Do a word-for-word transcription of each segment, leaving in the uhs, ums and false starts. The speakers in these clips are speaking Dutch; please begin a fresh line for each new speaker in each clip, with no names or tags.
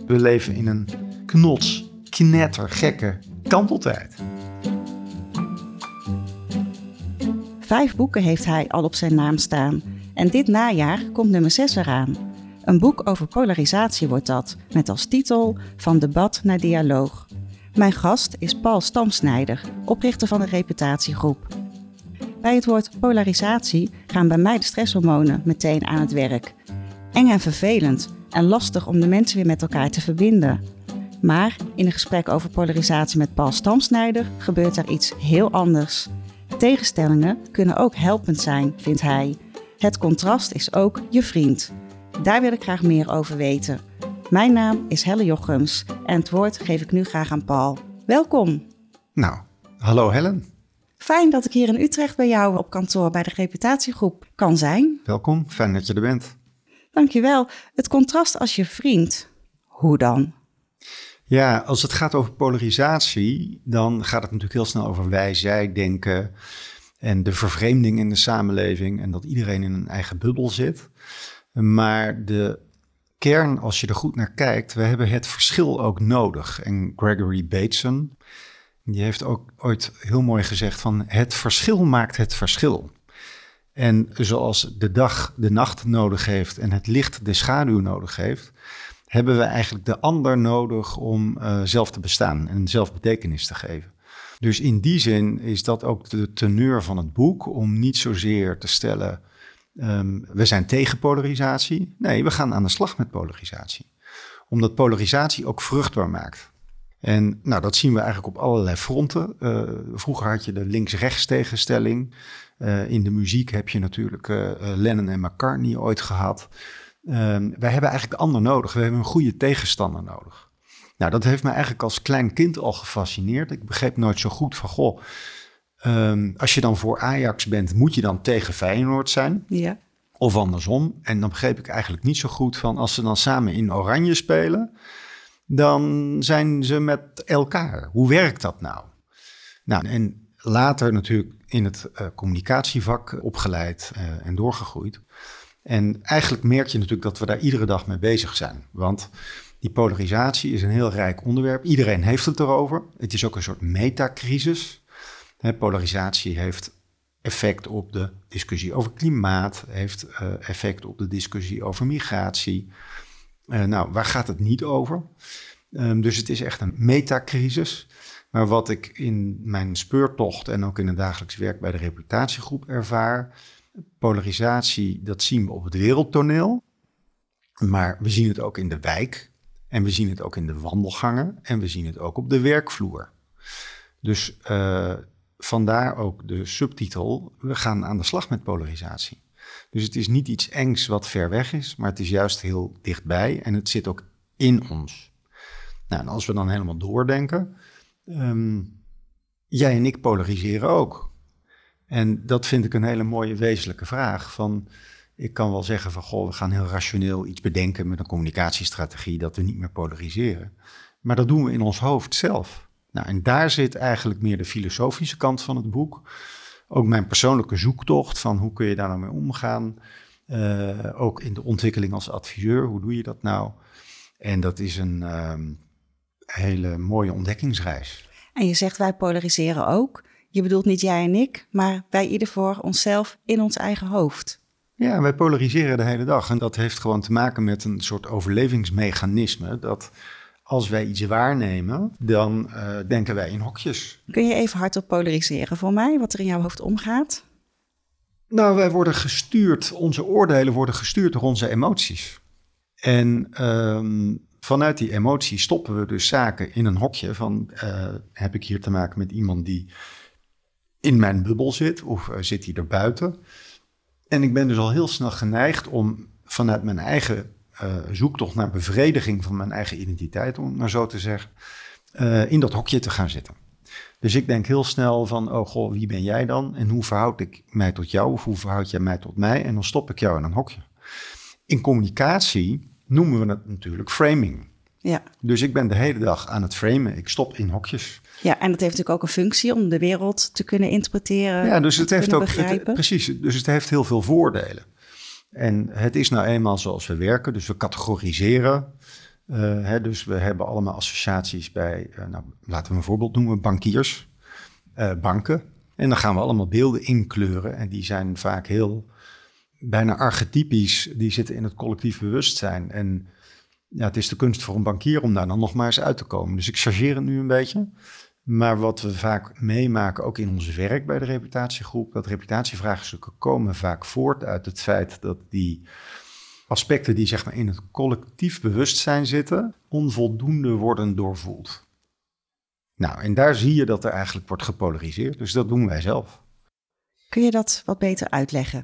We leven in een knots, knettergekke kanteltijd.
Vijf boeken heeft hij al op zijn naam staan. En dit najaar komt nummer zes eraan. Een boek over polarisatie wordt dat, met als titel Van debat naar dialoog. Mijn gast is Paul Stamsnijder, oprichter van de Reputatiegroep. Bij het woord polarisatie gaan bij mij de stresshormonen meteen aan het werk. Eng en vervelend en lastig om de mensen weer met elkaar te verbinden. Maar in een gesprek over polarisatie met Paul Stamsnijder gebeurt er iets heel anders. Tegenstellingen kunnen ook helpend zijn, vindt hij. Het contrast is ook je vriend. Daar wil ik graag meer over weten. Mijn naam is Helle Jochems en het woord geef ik nu graag aan Paul. Welkom.
Nou, hallo Helen.
Fijn dat ik hier in Utrecht bij jou op kantoor bij de Reputatiegroep kan zijn.
Welkom, fijn dat je er bent.
Dankjewel. Het contrast als je vriend. Hoe dan?
Ja, als het gaat over polarisatie, dan gaat het natuurlijk heel snel over wij-zij denken en de vervreemding in de samenleving en dat iedereen in een eigen bubbel zit. Maar de kern, als je er goed naar kijkt, we hebben het verschil ook nodig. En Gregory Bateson, die heeft ook ooit heel mooi gezegd van het verschil maakt het verschil. En zoals de dag de nacht nodig heeft en het licht de schaduw nodig heeft, hebben we eigenlijk de ander nodig om uh, zelf te bestaan en zelf betekenis te geven. Dus in die zin is dat ook de teneur van het boek, om niet zozeer te stellen, um, we zijn tegen polarisatie. Nee, we gaan aan de slag met polarisatie. Omdat polarisatie ook vruchtbaar maakt. En nou, dat zien we eigenlijk op allerlei fronten. Uh, vroeger had je de links-rechts tegenstelling. Uh, in de muziek heb je natuurlijk uh, Lennon en McCartney ooit gehad. Uh, wij hebben eigenlijk de ander nodig. We hebben een goede tegenstander nodig. Nou, dat heeft me eigenlijk als klein kind al gefascineerd. Ik begreep nooit zo goed van, goh, um, als je dan voor Ajax bent, moet je dan tegen Feyenoord zijn?
Ja.
Of andersom. En dan begreep ik eigenlijk niet zo goed van, als ze dan samen in oranje spelen, dan zijn ze met elkaar. Hoe werkt dat nou? Nou, en later natuurlijk in het uh, communicatievak opgeleid uh, en doorgegroeid. En eigenlijk merk je natuurlijk dat we daar iedere dag mee bezig zijn. Want die polarisatie is een heel rijk onderwerp. Iedereen heeft het erover. Het is ook een soort metacrisis. He, polarisatie heeft effect op de discussie over klimaat, heeft uh, effect op de discussie over migratie. Uh, nou, waar gaat het niet over? Um, dus het is echt een metacrisis. Maar wat ik in mijn speurtocht en ook in het dagelijks werk bij de Reputatiegroep ervaar, polarisatie, dat zien we op het wereldtoneel. Maar we zien het ook in de wijk. En we zien het ook in de wandelgangen. En we zien het ook op de werkvloer. Dus uh, vandaar ook de subtitel, we gaan aan de slag met polarisatie. Dus het is niet iets engs wat ver weg is, maar het is juist heel dichtbij en het zit ook in ons. Nou, en als we dan helemaal doordenken, um, jij en ik polariseren ook. En dat vind ik een hele mooie wezenlijke vraag. Van, ik kan wel zeggen van, goh, we gaan heel rationeel iets bedenken met een communicatiestrategie dat we niet meer polariseren. Maar dat doen we in ons hoofd zelf. Nou, en daar zit eigenlijk meer de filosofische kant van het boek. Ook mijn persoonlijke zoektocht van hoe kun je daar nou mee omgaan. Uh, ook in de ontwikkeling als adviseur, hoe doe je dat nou? En dat is een um, hele mooie ontdekkingsreis.
En je zegt wij polariseren ook. Je bedoelt niet jij en ik, maar wij ieder voor onszelf in ons eigen hoofd.
Ja, wij polariseren de hele dag. En dat heeft gewoon te maken met een soort overlevingsmechanisme. Dat als wij iets waarnemen, dan uh, denken wij in hokjes.
Kun je even hardop polariseren voor mij, wat er in jouw hoofd omgaat?
Nou, wij worden gestuurd, onze oordelen worden gestuurd door onze emoties. En um, vanuit die emotie stoppen we dus zaken in een hokje van, uh, heb ik hier te maken met iemand die in mijn bubbel zit of uh, zit hij er buiten? En ik ben dus al heel snel geneigd om vanuit mijn eigen uh, zoektocht naar bevrediging van mijn eigen identiteit, om het maar zo te zeggen, uh, in dat hokje te gaan zitten. Dus ik denk heel snel van, oh goh, wie ben jij dan? En hoe verhoud ik mij tot jou? Of hoe verhoud jij mij tot mij? En dan stop ik jou in een hokje. In communicatie noemen we het natuurlijk framing.
Ja.
Dus ik ben de hele dag aan het framen. Ik stop in hokjes.
Ja, en dat heeft natuurlijk ook een functie om de wereld te kunnen interpreteren.
Ja, dus het heeft ook
het,
precies. Dus het heeft heel veel voordelen. En het is nou eenmaal zoals we werken. Dus we categoriseren. Uh, hè, dus we hebben allemaal associaties bij, uh, nou, laten we een voorbeeld noemen, bankiers, uh, banken. En dan gaan we allemaal beelden inkleuren en die zijn vaak heel, bijna archetypisch, die zitten in het collectief bewustzijn. En ja, het is de kunst voor een bankier om daar dan nog maar eens uit te komen. Dus ik chargeer het nu een beetje. Maar wat we vaak meemaken, ook in ons werk bij de reputatiegroep, dat reputatievraagstukken komen vaak voort uit het feit dat die aspecten die zeg maar in het collectief bewustzijn zitten, onvoldoende worden doorvoeld. Nou, en daar zie je dat er eigenlijk wordt gepolariseerd. Dus dat doen wij zelf.
Kun je dat wat beter uitleggen?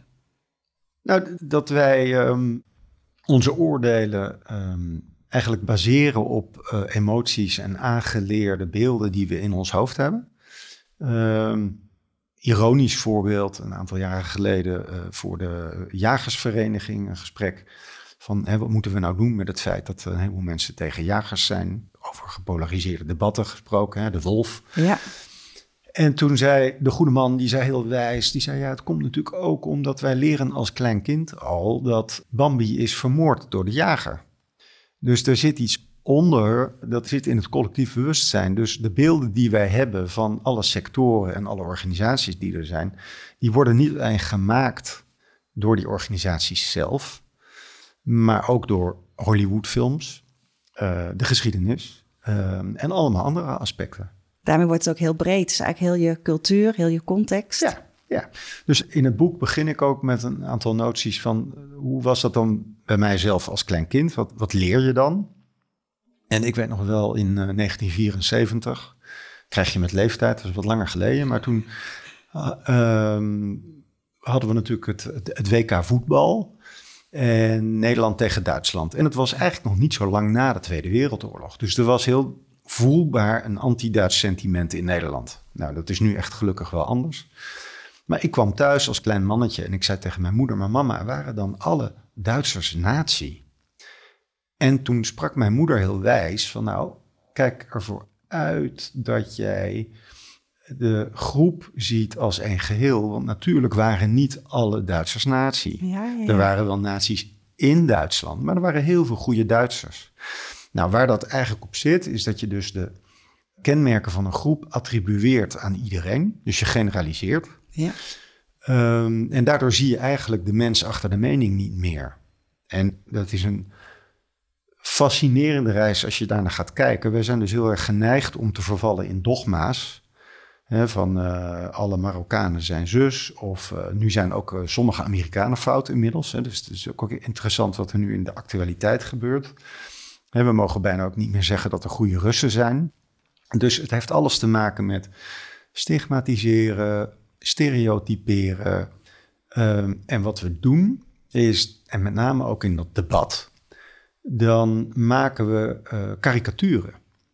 Nou, dat wij um, onze oordelen um, eigenlijk baseren op uh, emoties en aangeleerde beelden die we in ons hoofd hebben. Um, ironisch voorbeeld, een aantal jaren geleden uh, voor de jagersvereniging een gesprek van hè, wat moeten we nou doen met het feit dat een heleboel mensen tegen jagers zijn. Over gepolariseerde debatten gesproken, hè, de wolf.
Ja.
En toen zei de goede man, die zei heel wijs, die zei ja, het komt natuurlijk ook omdat wij leren als klein kind al dat Bambi is vermoord door de jager. Dus er zit iets onder, dat zit in het collectief bewustzijn. Dus de beelden die wij hebben van alle sectoren en alle organisaties die er zijn, die worden niet alleen gemaakt door die organisaties zelf, maar ook door Hollywoodfilms, uh, de geschiedenis uh, en allemaal andere aspecten.
Daarmee wordt het ook heel breed. Het is eigenlijk heel je cultuur, heel je context.
Ja, ja. Dus in het boek begin ik ook met een aantal noties van hoe was dat dan bij mijzelf als klein kind? Wat, wat leer je dan? En ik weet nog wel in uh, negentien vierenzeventig, krijg je met leeftijd, dat is wat langer geleden, maar toen uh, um, hadden we natuurlijk het, het, het W K voetbal en Nederland tegen Duitsland. En het was eigenlijk nog niet zo lang na de Tweede Wereldoorlog. Dus er was heel voelbaar een anti-Duits sentiment in Nederland. Nou, dat is nu echt gelukkig wel anders. Maar ik kwam thuis als klein mannetje en ik zei tegen mijn moeder, maar mama, waren dan alle Duitsers nazi? En toen sprak mijn moeder heel wijs van nou, kijk ervoor uit dat jij de groep ziet als een geheel. Want natuurlijk waren niet alle Duitsers nazi.
Ja, ja, ja.
Er waren wel nazi's in Duitsland, maar er waren heel veel goede Duitsers. Nou, waar dat eigenlijk op zit, is dat je dus de kenmerken van een groep attribueert aan iedereen. Dus je generaliseert.
Ja.
Um, en daardoor zie je eigenlijk de mens achter de mening niet meer. En dat is een fascinerende reis als je daarnaar gaat kijken. Wij zijn dus heel erg geneigd om te vervallen in dogma's. Hè, van uh, alle Marokkanen zijn zus. Of uh, nu zijn ook uh, sommige Amerikanen fout inmiddels. Hè, dus het is ook, ook interessant wat er nu in de actualiteit gebeurt. Hè, we mogen bijna ook niet meer zeggen dat er goede Russen zijn. Dus het heeft alles te maken met stigmatiseren, stereotyperen. Um, en wat we doen is, en met name ook in dat debat, dan maken we uh, karikaturen.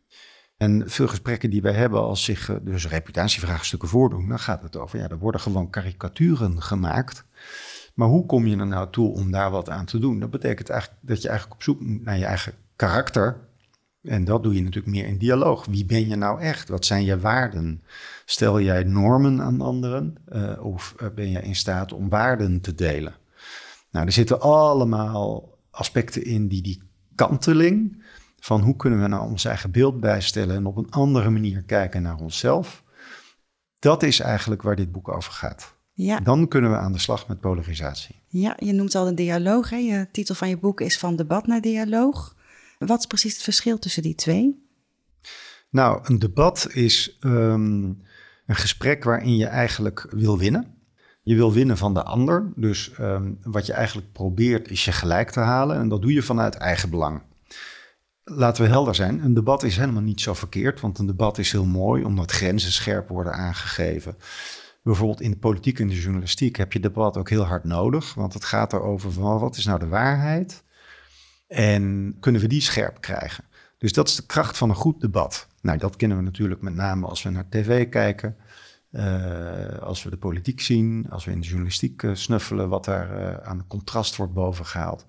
En veel gesprekken die wij hebben als zich uh, dus reputatievraagstukken voordoen, dan gaat het over, ja, er worden gewoon karikaturen gemaakt. Maar hoe kom je er nou toe om daar wat aan te doen? Dat betekent eigenlijk dat je eigenlijk op zoek moet naar je eigen karakter. En dat doe je natuurlijk meer in dialoog. Wie ben je nou echt? Wat zijn je waarden? Stel jij normen aan anderen? Uh, of uh, ben je in staat om waarden te delen? Nou, er zitten allemaal aspecten in die die kanteling van hoe kunnen we nou ons eigen beeld bijstellen en op een andere manier kijken naar onszelf. Dat is eigenlijk waar dit boek over gaat.
Ja.
Dan kunnen we aan de slag met polarisatie.
Ja, je noemt al een dialoog. Hè? Je titel van je boek is Van debat naar dialoog. Wat is precies het verschil tussen die twee?
Nou, een debat is um, een gesprek waarin je eigenlijk wil winnen. Je wil winnen van de ander. Dus um, wat je eigenlijk probeert is je gelijk te halen. En dat doe je vanuit eigen belang. Laten we helder zijn, een debat is helemaal niet zo verkeerd. Want een debat is heel mooi omdat grenzen scherp worden aangegeven. Bijvoorbeeld in de politiek en de journalistiek heb je debat ook heel hard nodig. Want het gaat erover van wat is nou de waarheid? En kunnen we die scherp krijgen? Dus dat is de kracht van een goed debat. Nou, dat kennen we natuurlijk met name als we naar tv kijken. Uh, als we de politiek zien, als we in de journalistiek uh, snuffelen, wat daar uh, aan contrast wordt bovengehaald.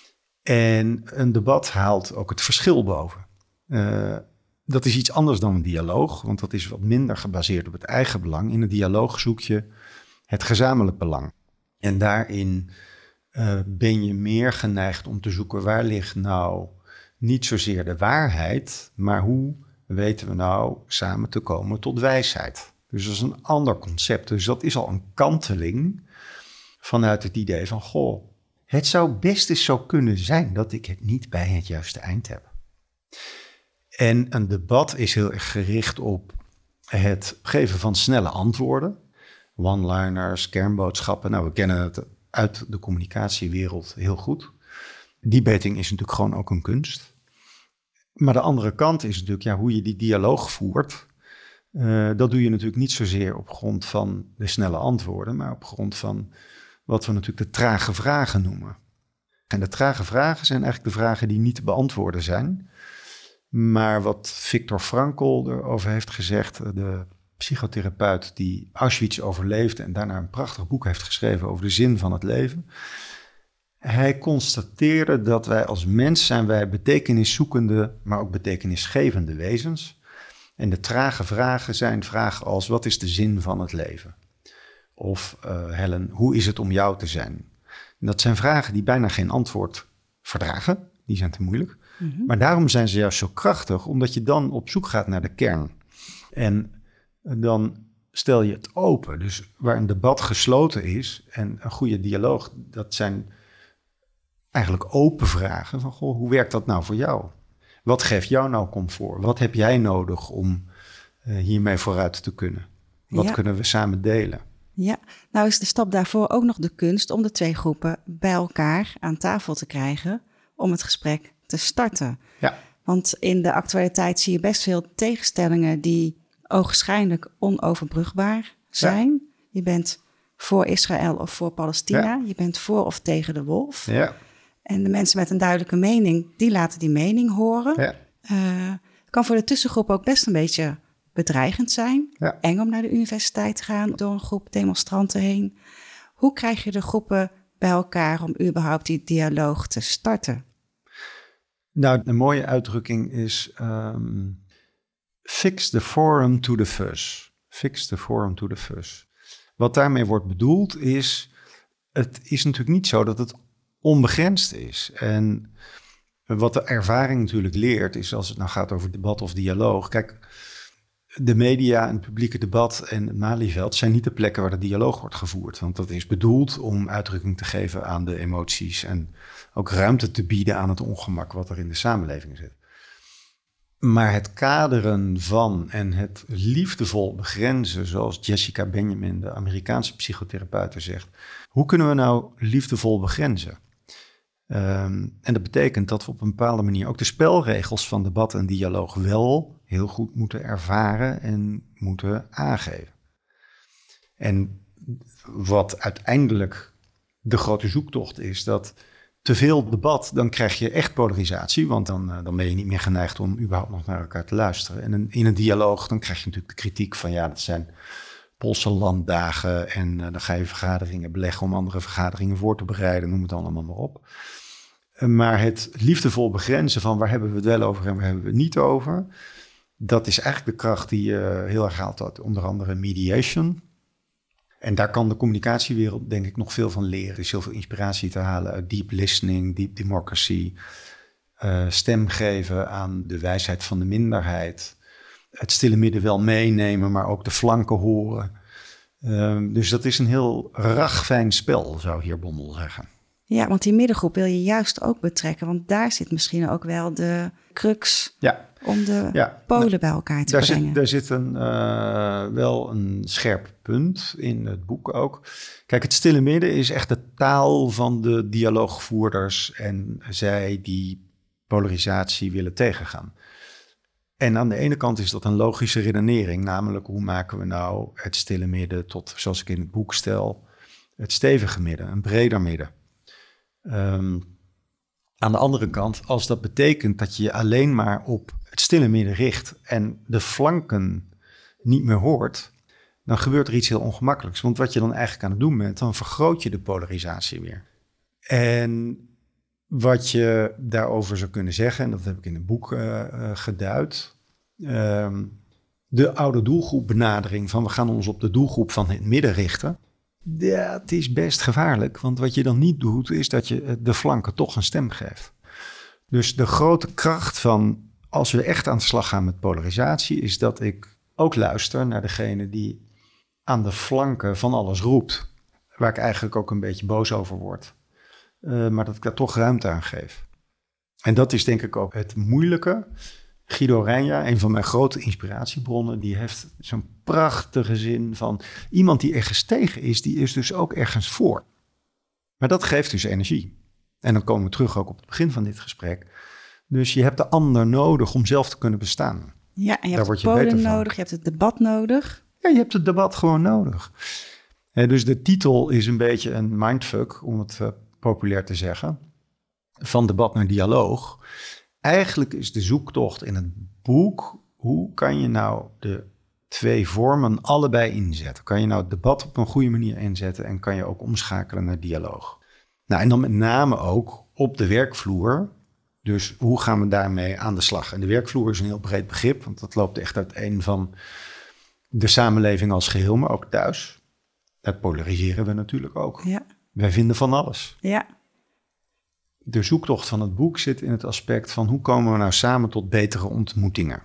En een debat haalt ook het verschil boven. Uh, dat is iets anders dan een dialoog, want dat is wat minder gebaseerd op het eigen belang. In een dialoog zoek je het gezamenlijk belang. En daarin uh, ben je meer geneigd om te zoeken waar ligt nou niet zozeer de waarheid, maar hoe weten we nou samen te komen tot wijsheid. Dus dat is een ander concept. Dus dat is al een kanteling vanuit het idee van, goh, het zou best eens zo kunnen zijn dat ik het niet bij het juiste eind heb. En een debat is heel erg gericht op het geven van snelle antwoorden. One-liners, kernboodschappen. Nou, we kennen het uit de communicatiewereld heel goed. Debating is natuurlijk gewoon ook een kunst. Maar de andere kant is natuurlijk, ja, hoe je die dialoog voert. Uh, dat doe je natuurlijk niet zozeer op grond van de snelle antwoorden, maar op grond van wat we natuurlijk de trage vragen noemen. En de trage vragen zijn eigenlijk de vragen die niet te beantwoorden zijn. Maar wat Viktor Frankl erover heeft gezegd, de psychotherapeut die Auschwitz overleefde en daarna een prachtig boek heeft geschreven over de zin van het leven. Hij constateerde dat wij als mens zijn wij betekeniszoekende, maar ook betekenisgevende wezens. En de trage vragen zijn vragen als, wat is de zin van het leven? Of uh, Helen, hoe is het om jou te zijn? En dat zijn vragen die bijna geen antwoord verdragen. Die zijn te moeilijk. Mm-hmm. Maar daarom zijn ze juist zo krachtig, omdat je dan op zoek gaat naar de kern. En dan stel je het open. Dus waar een debat gesloten is en een goede dialoog, dat zijn eigenlijk open vragen van, goh, hoe werkt dat nou voor jou? Wat geeft jou nou comfort? Wat heb jij nodig om uh, hiermee vooruit te kunnen? Wat ja. kunnen we samen delen?
Ja, nou is de stap daarvoor ook nog de kunst om de twee groepen bij elkaar aan tafel te krijgen om het gesprek te starten.
Ja.
Want in de actualiteit zie je best veel tegenstellingen die ogenschijnlijk onoverbrugbaar zijn. Ja. Je bent voor Israël of voor Palestina. Ja. Je bent voor of tegen de wolf.
Ja.
En de mensen met een duidelijke mening, die laten die mening horen.
Ja.
Uh, kan voor de tussengroep ook best een beetje bedreigend zijn.
Ja.
Eng om naar de universiteit te gaan door een groep demonstranten heen. Hoe krijg je de groepen bij elkaar om überhaupt die dialoog te starten?
Nou, een mooie uitdrukking is um, fix the forum to the fuss. Fix the forum to the fuss. Wat daarmee wordt bedoeld is, het is natuurlijk niet zo dat het onbegrensd is. En wat de ervaring natuurlijk leert, is als het nou gaat over debat of dialoog. Kijk, de media en het publieke debat en het Malieveld zijn niet de plekken waar de dialoog wordt gevoerd. Want dat is bedoeld om uitdrukking te geven aan de emoties en ook ruimte te bieden aan het ongemak wat er in de samenleving zit. Maar het kaderen van en het liefdevol begrenzen, zoals Jessica Benjamin, de Amerikaanse psychotherapeute, zegt. Hoe kunnen we nou liefdevol begrenzen? Um, en dat betekent dat we op een bepaalde manier ook de spelregels van debat en dialoog wel heel goed moeten ervaren en moeten aangeven. En wat uiteindelijk de grote zoektocht is, dat te veel debat, dan krijg je echt polarisatie, want dan, uh, dan ben je niet meer geneigd om überhaupt nog naar elkaar te luisteren. En in, in een dialoog, dan krijg je natuurlijk de kritiek van, ja, dat zijn Poolse landdagen en uh, dan ga je vergaderingen beleggen om andere vergaderingen voor te bereiden, noem het allemaal maar op. Uh, maar het liefdevol begrenzen van waar hebben we het wel over en waar hebben we het niet over, dat is eigenlijk de kracht die je uh, heel erg haalt uit onder andere mediation. En daar kan de communicatiewereld denk ik nog veel van leren. Er is heel veel inspiratie te halen uit deep listening, deep democracy. Uh, stem geven aan de wijsheid van de minderheid. Het stille midden wel meenemen, maar ook de flanken horen. Uh, dus dat is een heel ragfijn spel, zou Heer Bommel zeggen.
Ja, want die middengroep wil je juist ook betrekken. Want daar zit misschien ook wel de crux
ja.
om de
ja.
polen
nou,
bij elkaar te
daar
brengen.
Zit, daar zit een, uh, wel een scherp punt in het boek ook. Kijk, het stille midden is echt de taal van de dialoogvoerders en zij die polarisatie willen tegengaan. En aan de ene kant is dat een logische redenering, namelijk hoe maken we nou het stille midden tot, zoals ik in het boek stel, het stevige midden, een breder midden. Um, aan de andere kant, als dat betekent dat je je alleen maar op het stille midden richt en de flanken niet meer hoort, dan gebeurt er iets heel ongemakkelijks. Want wat je dan eigenlijk aan het doen bent, dan vergroot je de polarisatie weer. En wat je daarover zou kunnen zeggen, en dat heb ik in het boek uh, uh, geduid, um, de oude doelgroepbenadering van we gaan ons op de doelgroep van het midden richten. Ja, het is best gevaarlijk, want wat je dan niet doet, is dat je de flanken toch een stem geeft. Dus de grote kracht van als we echt aan de slag gaan met polarisatie, is dat ik ook luister naar degene die aan de flanken van alles roept. Waar ik eigenlijk ook een beetje boos over word. Uh, maar dat ik daar toch ruimte aan geef. En dat is denk ik ook het moeilijke. Guido Reyna, een van mijn grote inspiratiebronnen, die heeft zo'n prachtige zin van iemand die ergens tegen is, die is dus ook ergens voor. Maar dat geeft dus energie. En dan komen we terug ook op het begin van dit gesprek. Dus je hebt de ander nodig om zelf te kunnen bestaan.
Ja, en je
Daar
hebt
word
het
je
podium nodig, je hebt het debat nodig.
Ja, je hebt het debat gewoon nodig. En dus de titel is een beetje een mindfuck, om het uh, populair te zeggen. Van debat naar dialoog. Eigenlijk is de zoektocht in het boek, hoe kan je nou de twee vormen allebei inzetten? Kan je nou het debat op een goede manier inzetten en kan je ook omschakelen naar dialoog? Nou, en dan met name ook op de werkvloer. Dus hoe gaan we daarmee aan de slag? En de werkvloer is een heel breed begrip, want dat loopt echt uiteen van de samenleving als geheel, maar ook thuis. Dat polariseren we natuurlijk ook.
Ja.
Wij vinden van alles.
Ja.
De zoektocht van het boek zit in het aspect van hoe komen we nou samen tot betere ontmoetingen?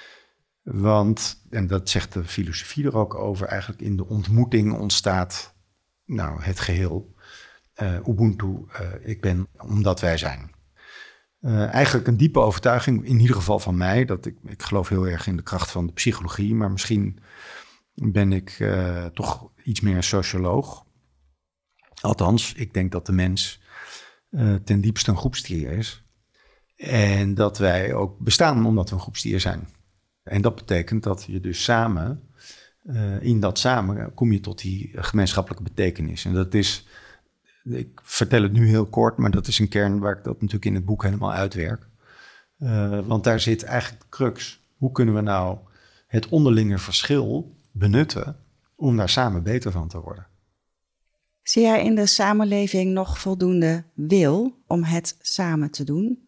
Want, en dat zegt de filosofie er ook over, eigenlijk in de ontmoeting ontstaat nou, het geheel. Uh, Ubuntu, uh, ik ben omdat wij zijn. Uh, eigenlijk een diepe overtuiging, in ieder geval van mij, dat ik, ik geloof heel erg in de kracht van de psychologie, maar misschien ben ik uh, toch iets meer een socioloog. Althans, ik denk dat de mens uh, ten diepste een groepsdier is. En dat wij ook bestaan omdat we een groepsdier zijn. En dat betekent dat je dus samen, uh, in dat samen kom je tot die gemeenschappelijke betekenis. En dat is, ik vertel het nu heel kort, maar dat is een kern waar ik dat natuurlijk in het boek helemaal uitwerk. Uh, want daar zit eigenlijk de crux. Hoe kunnen we nou het onderlinge verschil benutten om daar samen beter van te worden?
Zie jij in de samenleving nog voldoende wil om het samen te doen?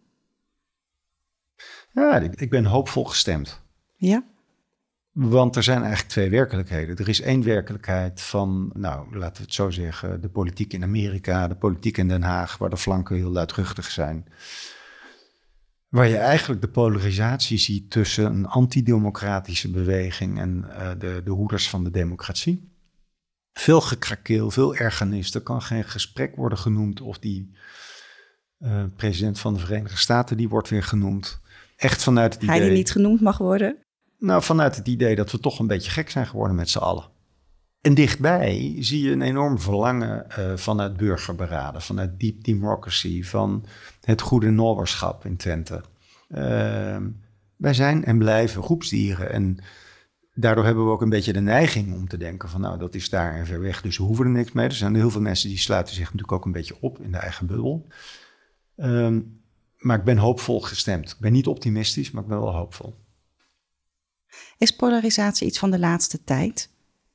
Ja, ik, ik ben hoopvol gestemd.
Ja?
Want er zijn eigenlijk twee werkelijkheden. Er is één werkelijkheid van, nou, laten we het zo zeggen, de politiek in Amerika, de politiek in Den Haag, waar de flanken heel luidruchtig zijn. Waar je eigenlijk de polarisatie ziet tussen een antidemocratische beweging en uh, de, de hoeders van de democratie. Veel gekrakeel, veel ergernis. Er kan geen gesprek worden genoemd of die uh, president van de Verenigde Staten, die wordt weer genoemd. Echt vanuit het idee...
Hij die niet genoemd mag worden?
Nou, vanuit het idee dat we toch een beetje gek zijn geworden met z'n allen. En dichtbij zie je een enorm verlangen uh, vanuit burgerberaden, vanuit deep democracy, van het goede nolwerschap in Twente. Uh, wij zijn en blijven groepsdieren en daardoor hebben we ook een beetje de neiging om te denken van nou, dat is daar en ver weg, dus we hoeven er niks mee. Er zijn heel veel mensen die sluiten zich natuurlijk ook een beetje op in de eigen bubbel. Uh, maar ik ben hoopvol gestemd. Ik ben niet optimistisch, maar ik ben wel hoopvol.
Is polarisatie iets van de laatste tijd?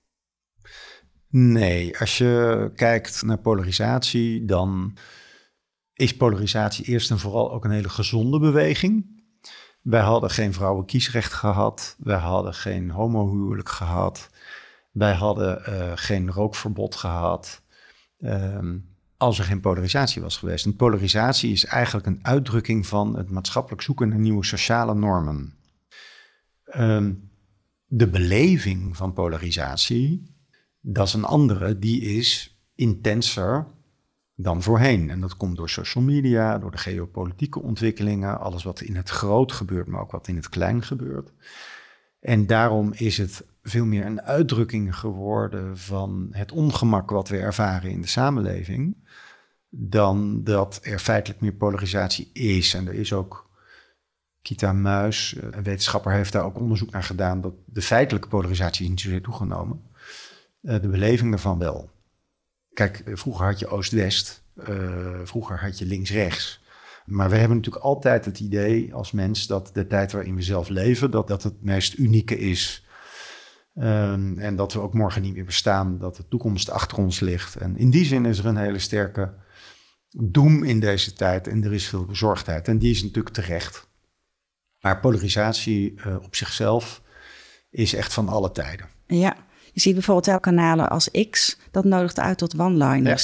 Nee, als je kijkt naar polarisatie, dan is polarisatie eerst en vooral ook een hele gezonde beweging. Wij hadden geen vrouwenkiesrecht gehad, wij hadden geen homohuwelijk gehad, wij hadden uh, geen rookverbod gehad, um, als er geen polarisatie was geweest. En polarisatie is eigenlijk een uitdrukking van het maatschappelijk zoeken naar nieuwe sociale normen. Um, de beleving van polarisatie, dat is een andere, die is intenser dan voorheen. En dat komt door social media, door de geopolitieke ontwikkelingen, alles wat in het groot gebeurt, maar ook wat in het klein gebeurt. En daarom is het veel meer een uitdrukking geworden van het ongemak wat we ervaren in de samenleving, dan dat er feitelijk meer polarisatie is. En er is ook Kita Muis, een wetenschapper, heeft daar ook onderzoek naar gedaan dat de feitelijke polarisatie niet zozeer toegenomen. Uh, de beleving daarvan wel. Kijk, vroeger had je Oost-West, uh, vroeger had je links-rechts. Maar we hebben natuurlijk altijd het idee als mens dat de tijd waarin we zelf leven, dat dat het meest unieke is. Um, en dat we ook morgen niet meer bestaan, dat de toekomst achter ons ligt. En in die zin is er een hele sterke doem in deze tijd en er is veel bezorgdheid. En die is natuurlijk terecht. Maar polarisatie uh, op zichzelf is echt van alle tijden.
Ja, je ziet bijvoorbeeld wel kanalen als X, dat nodigt uit tot one-liners.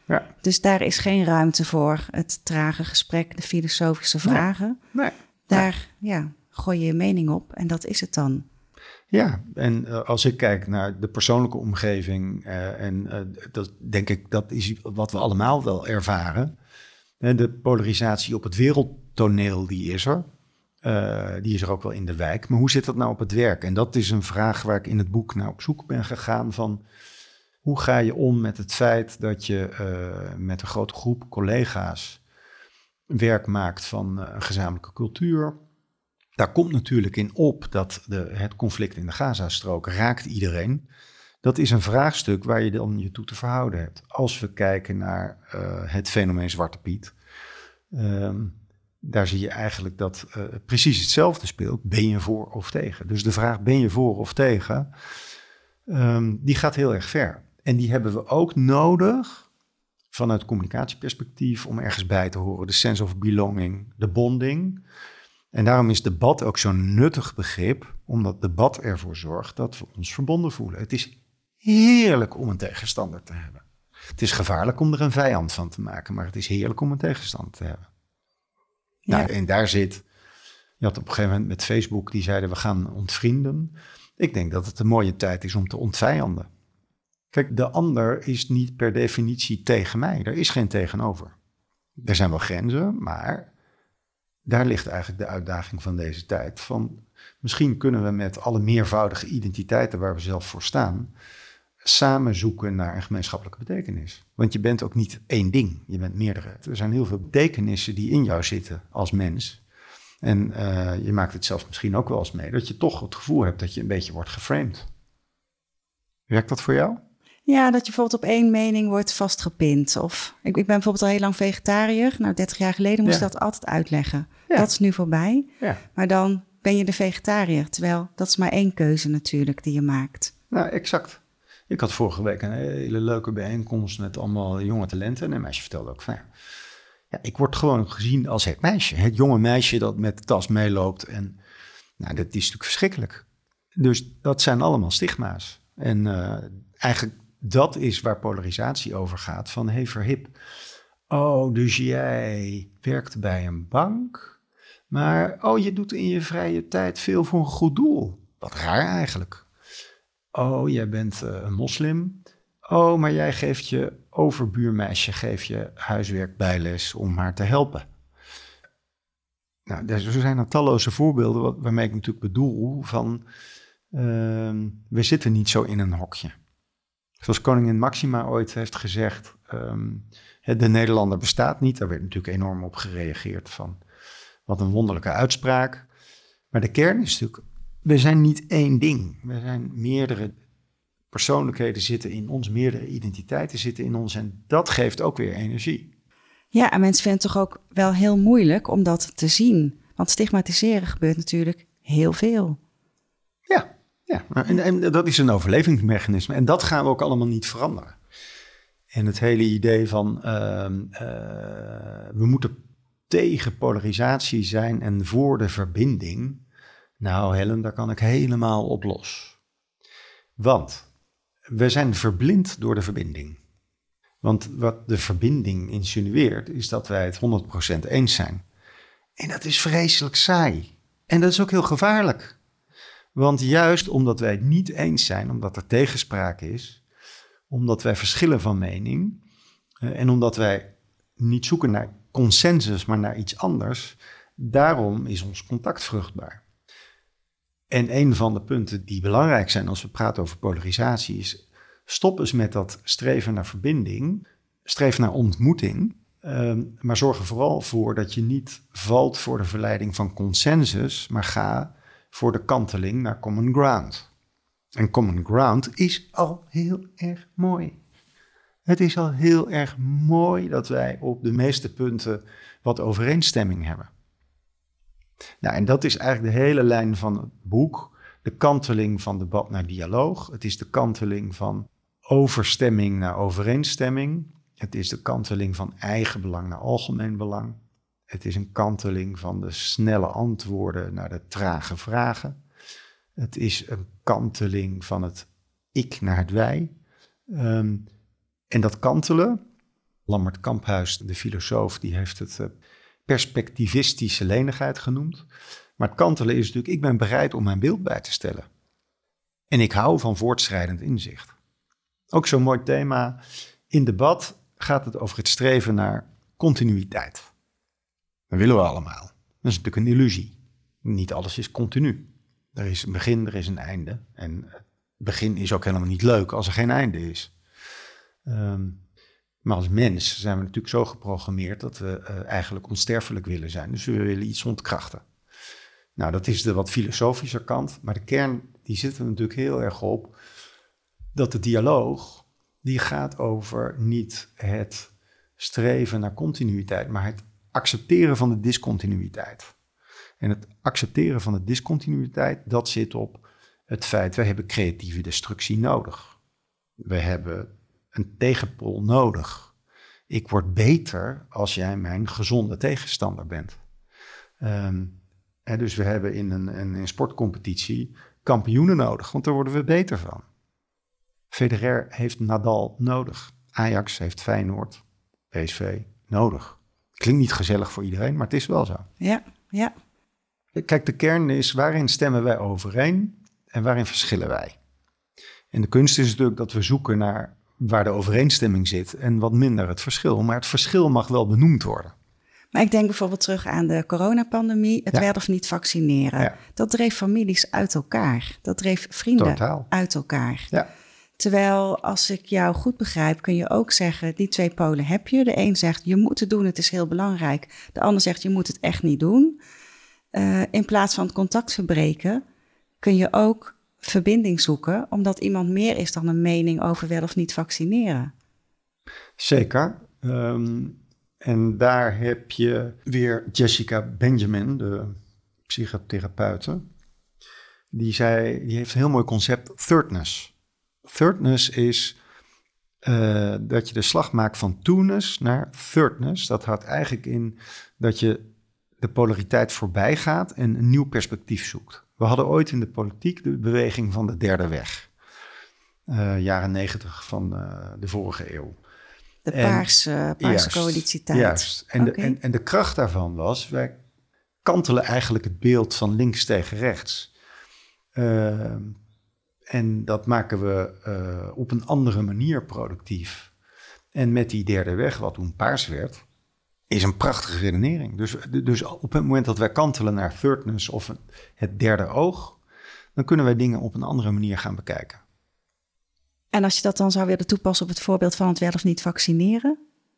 Ja.
Dus daar is geen ruimte voor het trage gesprek, de filosofische vragen.
Nee. Nee.
Daar ja, gooi je je mening op en dat is het dan.
Ja, en uh, als ik kijk naar de persoonlijke omgeving, uh, en uh, dat denk ik dat is wat we allemaal wel ervaren. Uh, de polarisatie op het wereldtoneel, die is er. Uh, die is er ook wel in de wijk. Maar hoe zit dat nou op het werk? En dat is een vraag waar ik in het boek naar op zoek ben gegaan van hoe ga je om met het feit dat je uh, met een grote groep collega's werk maakt van uh, een gezamenlijke cultuur. Daar komt natuurlijk in op dat de, het conflict in de Gazastrook raakt iedereen. Dat is een vraagstuk waar je dan je toe te verhouden hebt. Als we kijken naar uh, het fenomeen Zwarte Piet, um, daar zie je eigenlijk dat uh, precies hetzelfde speelt. Ben je voor of tegen? Dus de vraag ben je voor of tegen, um, die gaat heel erg ver. En die hebben we ook nodig vanuit communicatieperspectief om ergens bij te horen. De sense of belonging, de bonding. En daarom is debat ook zo'n nuttig begrip, omdat debat ervoor zorgt dat we ons verbonden voelen. Het is heerlijk om een tegenstander te hebben. Het is gevaarlijk om er een vijand van te maken, maar het is heerlijk om een tegenstander te hebben. Ja. Nou, en daar zit, je had op een gegeven moment met Facebook, die zeiden we gaan ontvrienden. Ik denk dat het een mooie tijd is om te ontvijanden. Kijk, de ander is niet per definitie tegen mij. Er is geen tegenover. Er zijn wel grenzen, maar daar ligt eigenlijk de uitdaging van deze tijd. Van, misschien kunnen we met alle meervoudige identiteiten waar we zelf voor staan, samen zoeken naar een gemeenschappelijke betekenis. Want je bent ook niet één ding, je bent meerdere. Er zijn heel veel betekenissen die in jou zitten als mens. En uh, je maakt het zelf misschien ook wel eens mee, dat je toch het gevoel hebt dat je een beetje wordt geframed. Werkt dat voor jou?
Ja, dat je bijvoorbeeld op één mening wordt vastgepind. Of ik, ik ben bijvoorbeeld al heel lang vegetariër. Nou, dertig jaar geleden moest ik ja. dat altijd uitleggen. Ja. Dat is nu voorbij. Ja. Maar dan ben je de vegetariër. Terwijl dat is maar één keuze natuurlijk die je maakt.
Nou, exact. Ik had vorige week een hele leuke bijeenkomst met allemaal jonge talenten. En een meisje vertelde ook van ja, ja, ik word gewoon gezien als het meisje. Het jonge meisje dat met de tas meeloopt. En nou, dat is natuurlijk verschrikkelijk. Dus dat zijn allemaal stigma's. En uh, eigenlijk dat is waar polarisatie over gaat. Van hey verhip, oh dus jij werkt bij een bank, maar oh je doet in je vrije tijd veel voor een goed doel. Wat raar eigenlijk. Oh jij bent uh, een moslim. Oh maar jij geeft je overbuurmeisje, geef je huiswerk bijles om haar te helpen. Nou, er zijn er talloze voorbeelden wat, waarmee ik natuurlijk bedoel van uh, we zitten niet zo in een hokje. Zoals koningin Maxima ooit heeft gezegd, um, de Nederlander bestaat niet. Daar werd natuurlijk enorm op gereageerd van wat een wonderlijke uitspraak. Maar de kern is natuurlijk, we zijn niet één ding. We zijn meerdere persoonlijkheden zitten in ons, meerdere identiteiten zitten in ons en dat geeft ook weer energie.
Ja, en mensen vinden het toch ook wel heel moeilijk om dat te zien. Want stigmatiseren gebeurt natuurlijk heel veel.
Ja. Ja, en, en dat is een overlevingsmechanisme. En dat gaan we ook allemaal niet veranderen. En het hele idee van uh, uh, we moeten tegen polarisatie zijn en voor de verbinding. Nou Helen, daar kan ik helemaal op los. Want we zijn verblind door de verbinding. Want wat de verbinding insinueert is dat wij het honderd procent eens zijn. En dat is vreselijk saai. En dat is ook heel gevaarlijk. Want juist omdat wij het niet eens zijn, omdat er tegenspraak is, omdat wij verschillen van mening uh, en omdat wij niet zoeken naar consensus, maar naar iets anders, daarom is ons contact vruchtbaar. En een van de punten die belangrijk zijn als we praten over polarisatie is, stop eens met dat streven naar verbinding, streef naar ontmoeting, uh, maar zorg er vooral voor dat je niet valt voor de verleiding van consensus, maar ga voor de kanteling naar common ground. En common ground is al heel erg mooi. Het is al heel erg mooi dat wij op de meeste punten wat overeenstemming hebben. Nou, en dat is eigenlijk de hele lijn van het boek. De kanteling van debat naar dialoog. Het is de kanteling van overstemming naar overeenstemming. Het is de kanteling van eigen belang naar algemeen belang. Het is een kanteling van de snelle antwoorden naar de trage vragen. Het is een kanteling van het ik naar het wij. Um, en dat kantelen, Lambert Kamphuis, de filosoof, die heeft het uh, perspectivistische lenigheid genoemd. Maar het kantelen is natuurlijk, ik ben bereid om mijn beeld bij te stellen. En ik hou van voortschrijdend inzicht. Ook zo'n mooi thema. In debat gaat het over het streven naar continuïteit. Dat willen we allemaal. Dat is natuurlijk een illusie. Niet alles is continu. Er is een begin, er is een einde. En het begin is ook helemaal niet leuk als er geen einde is. Um, maar als mens zijn we natuurlijk zo geprogrammeerd dat we uh, eigenlijk onsterfelijk willen zijn. Dus we willen iets ontkrachten. Nou, dat is de wat filosofische kant. Maar de kern, die zit er natuurlijk heel erg op dat de dialoog, die gaat over niet het streven naar continuïteit, maar het accepteren van de discontinuïteit. En het accepteren van de discontinuïteit, dat zit op het feit, wij hebben creatieve destructie nodig. We hebben een tegenpol nodig. Ik word beter als jij mijn gezonde tegenstander bent. Um, en dus we hebben in een, een, een sportcompetitie kampioenen nodig, want daar worden we beter van. Federer heeft Nadal nodig. Ajax heeft Feyenoord, P S V nodig. Klinkt niet gezellig voor iedereen, maar het is wel zo.
Ja, ja.
Kijk, de kern is, waarin stemmen wij overeen en waarin verschillen wij? En de kunst is natuurlijk dat we zoeken naar waar de overeenstemming zit en wat minder het verschil. Maar het verschil mag wel benoemd worden.
Maar ik denk bijvoorbeeld terug aan de coronapandemie, het
ja.
wel of niet vaccineren. Ja. Dat dreef families uit elkaar. Dat dreef vrienden Totaal. uit elkaar.
Ja.
Terwijl, als ik jou goed begrijp, kun je ook zeggen, die twee polen heb je. De een zegt, je moet het doen, het is heel belangrijk. De ander zegt, je moet het echt niet doen. Uh, in plaats van het contact verbreken, kun je ook verbinding zoeken, omdat iemand meer is dan een mening over wel of niet vaccineren.
Zeker. Um, en daar heb je weer Jessica Benjamin, de psychotherapeute. Die zei, die heeft een heel mooi concept, thirdness. Thirdness is uh, dat je de slag maakt van two-ness naar thirdness. Dat houdt eigenlijk in dat je de polariteit voorbij gaat en een nieuw perspectief zoekt. We hadden ooit in de politiek de beweging van de derde weg. Uh, jaren negentig van uh, de vorige eeuw.
De paarse, paarse coalitietijd.
Juist. En,
okay.
de, en, en de kracht daarvan was, wij kantelen eigenlijk het beeld van links tegen rechts. Uh, en dat maken we uh, op een andere manier productief. En met die derde weg, wat toen paars werd, is een prachtige redenering. Dus, dus op het moment dat wij kantelen naar thirdness of het derde oog, dan kunnen wij dingen op een andere manier gaan bekijken.
En als je dat dan zou willen toepassen op het voorbeeld van het wel of niet vaccineren?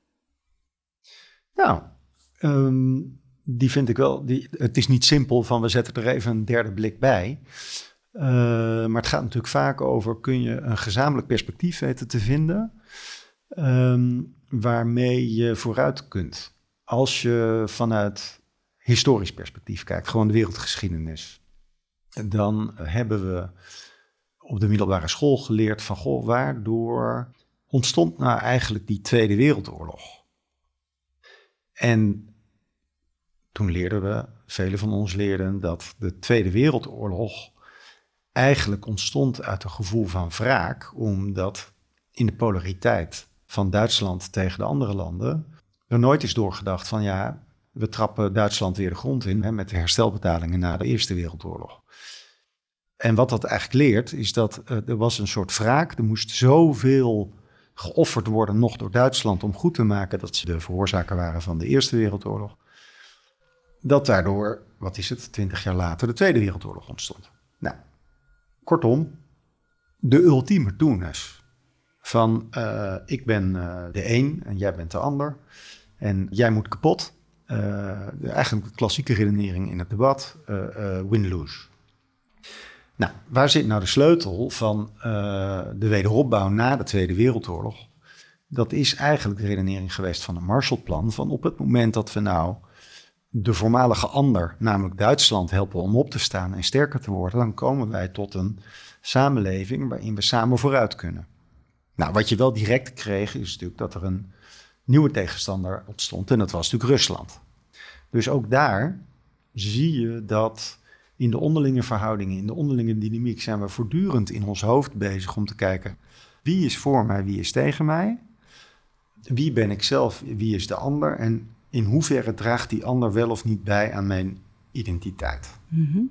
Nou, um, die vind ik wel. Die, het is niet simpel van we zetten er even een derde blik bij. Uh, maar het gaat natuurlijk vaak over, kun je een gezamenlijk perspectief weten te vinden, um, waarmee je vooruit kunt. Als je vanuit historisch perspectief kijkt, gewoon de wereldgeschiedenis, dan hebben we op de middelbare school geleerd van, goh, waardoor ontstond nou eigenlijk die Tweede Wereldoorlog? En toen leerden we, velen van ons leerden, dat de Tweede Wereldoorlog eigenlijk ontstond uit een gevoel van wraak, omdat in de polariteit van Duitsland tegen de andere landen er nooit is doorgedacht van, ja, we trappen Duitsland weer de grond in, hè, met de herstelbetalingen na de Eerste Wereldoorlog. En wat dat eigenlijk leert, is dat uh, er was een soort wraak. Er moest zoveel geofferd worden nog door Duitsland om goed te maken dat ze de veroorzaker waren van de Eerste Wereldoorlog. Dat daardoor, wat is het, twintig jaar later de Tweede Wereldoorlog ontstond. Nou, kortom, de ultieme toenis van uh, ik ben uh, de een en jij bent de ander en jij moet kapot. Uh, eigenlijk de klassieke redenering in het debat, uh, uh, win-lose. Nou, waar zit nou de sleutel van uh, de wederopbouw na de Tweede Wereldoorlog? Dat is eigenlijk de redenering geweest van een Marshallplan, van op het moment dat we nou de voormalige ander, namelijk Duitsland, helpen om op te staan en sterker te worden, dan komen wij tot een samenleving waarin we samen vooruit kunnen. Nou, wat je wel direct kreeg, is natuurlijk dat er een nieuwe tegenstander ontstond en dat was natuurlijk Rusland. Dus ook daar zie je dat in de onderlinge verhoudingen, in de onderlinge dynamiek zijn we voortdurend in ons hoofd bezig om te kijken wie is voor mij, wie is tegen mij. wie ben ik zelf, wie is de ander en in hoeverre draagt die ander wel of niet bij aan mijn identiteit.
Mm-hmm.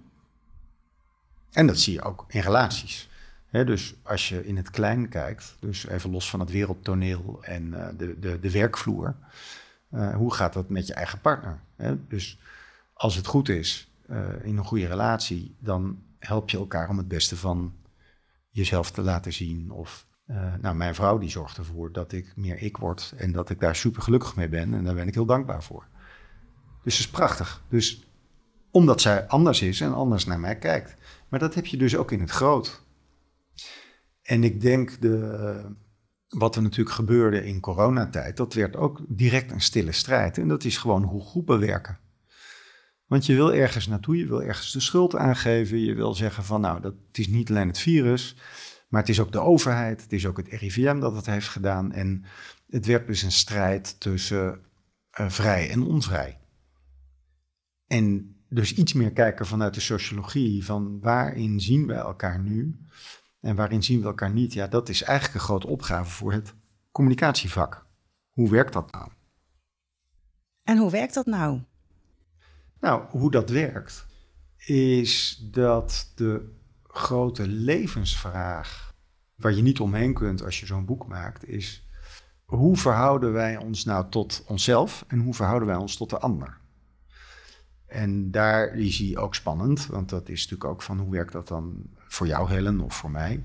En dat zie je ook in relaties. He, dus als je in het klein kijkt, dus even los van het wereldtoneel en uh, de, de, de werkvloer, uh, hoe gaat dat met je eigen partner? He, dus als het goed is uh, in een goede relatie, dan help je elkaar om het beste van jezelf te laten zien. Of uh, nou, mijn vrouw die zorgt ervoor dat ik meer ik word en dat ik daar super gelukkig mee ben. En daar ben ik heel dankbaar voor. Dus dat is prachtig. Dus omdat zij anders is en anders naar mij kijkt. Maar dat heb je dus ook in het groot. En ik denk, de, wat er natuurlijk gebeurde in coronatijd, dat werd ook direct een stille strijd. En dat is gewoon hoe groepen werken. Want je wil ergens naartoe, je wil ergens de schuld aangeven. Je wil zeggen van nou, dat, het is niet alleen het virus, maar het is ook de overheid. Het is ook het R I V M dat het heeft gedaan. En het werd dus een strijd tussen uh, vrij en onvrij. En dus iets meer kijken vanuit de sociologie van waarin zien we elkaar nu en waarin zien we elkaar niet. Ja, dat is eigenlijk een grote opgave voor het communicatievak. Hoe werkt dat nou?
En hoe werkt dat nou?
Nou, hoe dat werkt is dat de grote levensvraag waar je niet omheen kunt als je zo'n boek maakt is hoe verhouden wij ons nou tot onszelf en hoe verhouden wij ons tot de ander? En daar is hij ook spannend, want dat is natuurlijk ook van hoe werkt dat dan voor jou, Helen, of voor mij?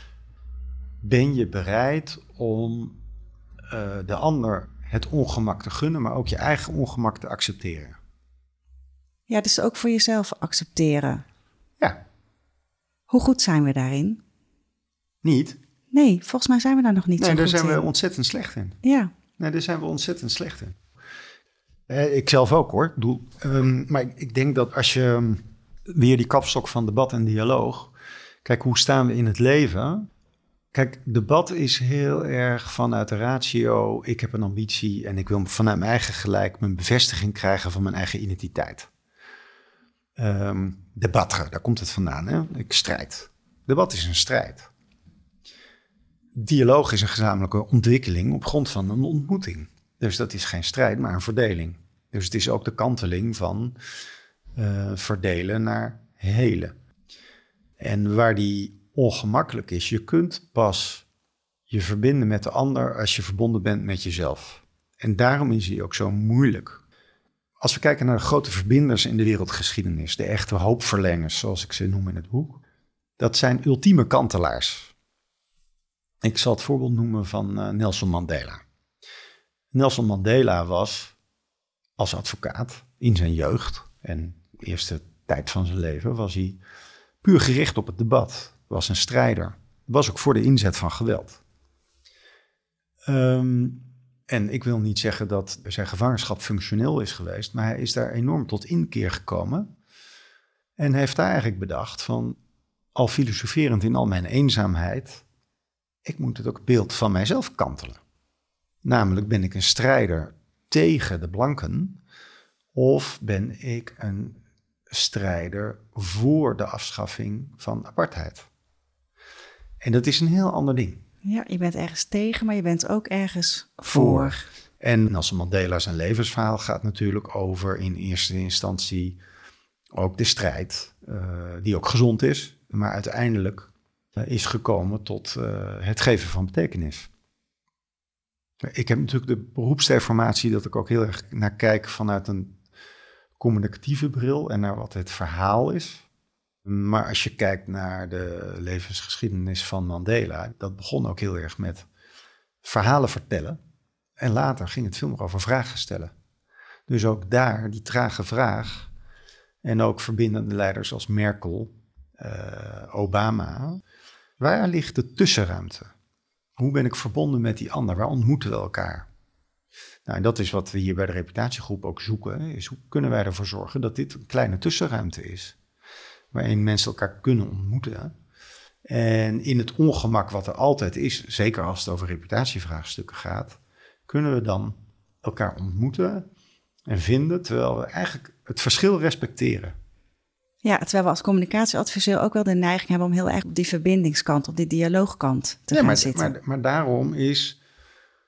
Ben je bereid om uh, de ander het ongemak te gunnen, maar ook je eigen ongemak te accepteren?
Ja, dus ook voor jezelf accepteren.
Ja.
Hoe goed zijn we daarin?
Niet.
Nee, volgens mij zijn we daar nog niet
nee,
zo goed in.
Nee, daar zijn we ontzettend slecht in.
Ja.
Nee, daar zijn we ontzettend slecht in. Eh, ik zelf ook hoor. Doe, um, maar ik, ik denk dat als je um, weer die kapstok van debat en dialoog. Kijk, hoe staan we in het leven? Kijk, debat is heel erg vanuit de ratio. Ik heb een ambitie en ik wil vanuit mijn eigen gelijk mijn bevestiging krijgen van mijn eigen identiteit. Um, debatten, daar komt het vandaan. Hè? Ik strijd. Debat is een strijd. Dialoog is een gezamenlijke ontwikkeling op grond van een ontmoeting. Dus dat is geen strijd, maar een verdeling. Dus het is ook de kanteling van uh, verdelen naar helen. En waar die ongemakkelijk is, je kunt pas je verbinden met de ander als je verbonden bent met jezelf. En daarom is die ook zo moeilijk. Als we kijken naar de grote verbinders in de wereldgeschiedenis, de echte hoopverlengers, zoals ik ze noem in het boek, dat zijn ultieme kantelaars. Ik zal het voorbeeld noemen van uh, Nelson Mandela. Nelson Mandela was als advocaat in zijn jeugd en de eerste tijd van zijn leven was hij puur gericht op het debat. Was een strijder. Was ook voor de inzet van geweld. Um, en ik wil niet zeggen dat zijn gevangenschap functioneel is geweest, maar hij is daar enorm tot inkeer gekomen en heeft daar eigenlijk bedacht van, al filosoferend in al mijn eenzaamheid, ik moet het ook beeld van mijzelf kantelen. Namelijk, ben ik een strijder tegen de blanken of ben ik een strijder voor de afschaffing van apartheid? En dat is een heel ander ding.
Ja, je bent ergens tegen, maar je bent ook ergens voor. voor.
En Nelson Mandela zijn levensverhaal gaat natuurlijk over in eerste instantie ook de strijd, uh, die ook gezond is, maar uiteindelijk uh, is gekomen tot uh, het geven van betekenis. Ik heb natuurlijk de beroepsdeformatie dat ik ook heel erg naar kijk vanuit een communicatieve bril en naar wat het verhaal is. Maar als je kijkt naar de levensgeschiedenis van Mandela, dat begon ook heel erg met verhalen vertellen. En later ging het veel meer over vragen stellen. Dus ook daar, die trage vraag, en ook verbindende leiders als Merkel, uh, Obama. Waar ligt de tussenruimte? Hoe ben ik verbonden met die ander? Waar ontmoeten we elkaar? Nou, en dat is wat we hier bij de reputatiegroep ook zoeken. Is hoe kunnen wij ervoor zorgen dat dit een kleine tussenruimte is? Waarin mensen elkaar kunnen ontmoeten. En in het ongemak wat er altijd is, zeker als het over reputatievraagstukken gaat, kunnen we dan elkaar ontmoeten en vinden, terwijl we eigenlijk het verschil respecteren.
Ja, terwijl we als communicatieadviseur ook wel de neiging hebben om heel erg op die verbindingskant, op die dialoogkant te
ja,
gaan
maar,
zitten.
Maar, maar daarom is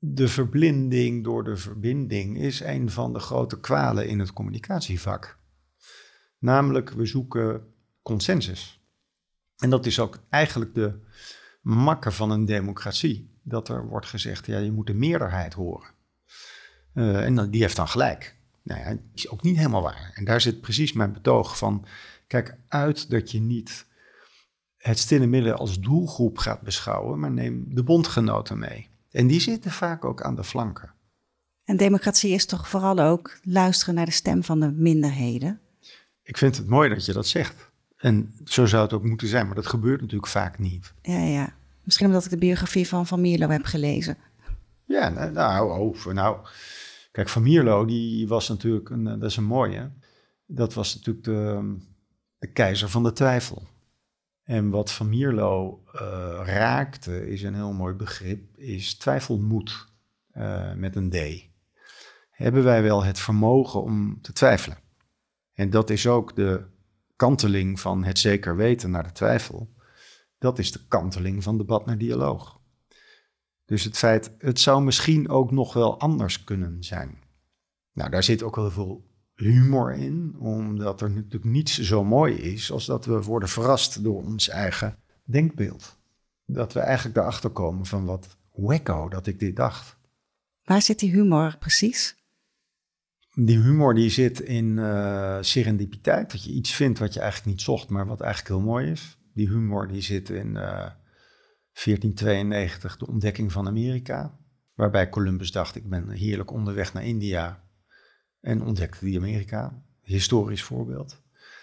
de verblinding door de verbinding is een van de grote kwalen in het communicatievak. Namelijk, we zoeken consensus. En dat is ook eigenlijk de makker van een democratie. Dat er wordt gezegd, ja, je moet de meerderheid horen. Uh, en die heeft dan gelijk. Nou ja, dat is ook niet helemaal waar. En daar zit precies mijn betoog van, kijk uit dat je niet het stille midden als doelgroep gaat beschouwen, maar neem de bondgenoten mee. En die zitten vaak ook aan de flanken.
En democratie is toch vooral ook luisteren naar de stem van de minderheden?
Ik vind het mooi dat je dat zegt. En zo zou het ook moeten zijn, maar dat gebeurt natuurlijk vaak niet.
Ja, ja. Misschien omdat ik de biografie van Van Mierlo heb gelezen.
Ja, nou, oh, nou kijk, Van Mierlo, die was natuurlijk, een, dat is een mooie. Dat was natuurlijk de, de keizer van de twijfel. En wat Van Mierlo uh, raakte, is een heel mooi begrip, is twijfelmoed uh, met een D. Hebben wij wel het vermogen om te twijfelen? En dat is ook de kanteling van het zeker weten naar de twijfel. Dat is de kanteling van debat naar dialoog. Dus het feit, het zou misschien ook nog wel anders kunnen zijn. Nou, daar zit ook heel veel humor in, omdat er natuurlijk niets zo mooi is als dat we worden verrast door ons eigen denkbeeld. Dat we eigenlijk erachter komen van wat wacko dat ik dit dacht.
Waar zit die humor precies?
Die humor die zit in uh, serendipiteit, dat je iets vindt wat je eigenlijk niet zocht, maar wat eigenlijk heel mooi is. Die humor die zit in uh, veertien tweeënnegentig, de ontdekking van Amerika, waarbij Columbus dacht, ik ben heerlijk onderweg naar India en ontdekte die Amerika, historisch voorbeeld.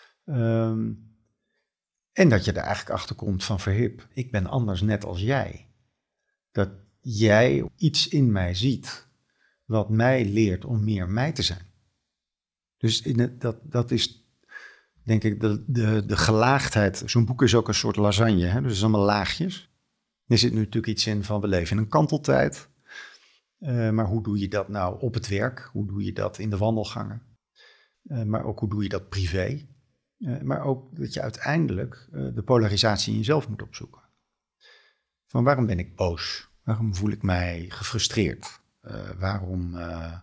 Um, en dat je er eigenlijk achter komt van verhip, ik ben anders net als jij. Dat jij iets in mij ziet wat mij leert om meer mij te zijn. Dus in het, dat, dat is, denk ik, de, de, de gelaagdheid. Zo'n boek is ook een soort lasagne, hè? Dus het is allemaal laagjes. Er zit nu natuurlijk iets in van, we leven in een kanteltijd. Uh, maar hoe doe je dat nou op het werk? Hoe doe je dat in de wandelgangen? Uh, maar ook hoe doe je dat privé? Uh, maar ook dat je uiteindelijk uh, de polarisatie in jezelf moet opzoeken. Van waarom ben ik boos? Waarom voel ik mij gefrustreerd? Uh, waarom uh,